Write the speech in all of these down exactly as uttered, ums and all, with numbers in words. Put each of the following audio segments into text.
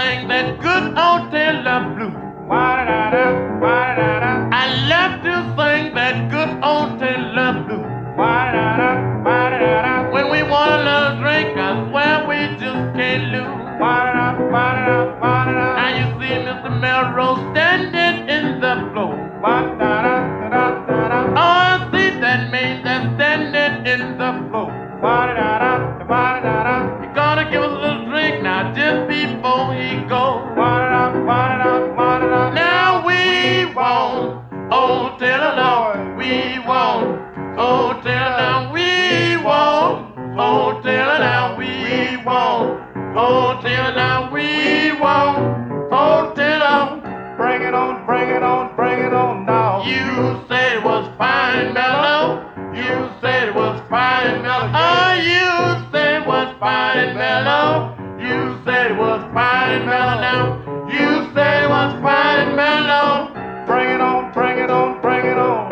sing that good old Taylor blues. Wa-da-da, wa-da-da, I love to sing that good old Taylor blues. wa-da-da, wa-da-da, When we want a little drink, I swear we just can't lose. wa-da-da, wa-da-da, wa-da-da, Now you see Mister Melrose standing in the floor. wa-da-da, da-da-da, Oh, I see that man that's standing in the floor. wa-da-da, wa-da-da, You're gonna give us a little drink now just before he goes. wa-da-da, wa-da-da, wa-da-da. Now we won't, oh Taylor, Lord, we won't, oh Taylor, now we won't, oh Taylor, now we won't, oh Taylor, now we won't, oh Taylor. Bring it on, bring it on, bring it on now. You said it was fine, mellow. You said it was fine, mellow. Oh, you said it was fine, mellow. You said it was fine, mellow. Now you said it was fine, mellow. Bring it on, bring it on, bring it on.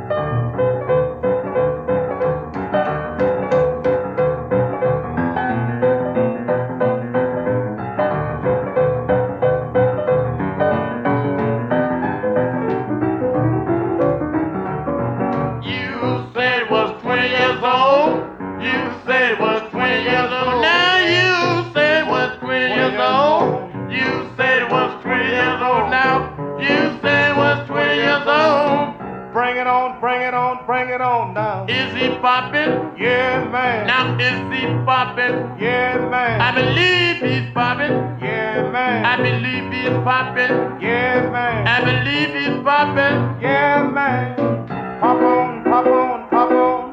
You said it was twenty years old. You said it was twenty years old. Now you said it was twenty years old. You said it was twenty years old. Now you said it was twenty years old. Bring it on, bring it on, bring it on now. Is he popping? Yeah, man. Now is he popping? Yeah, man. I believe he's popping. Yeah, man. I believe he's popping. Yeah, man. I believe he's popping. Yeah, man. Pop on, pop on, pop on.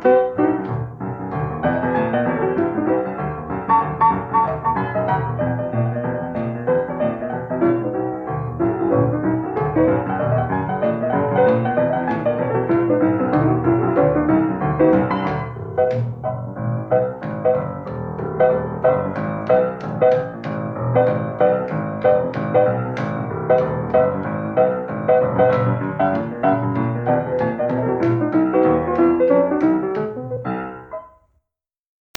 Thank you.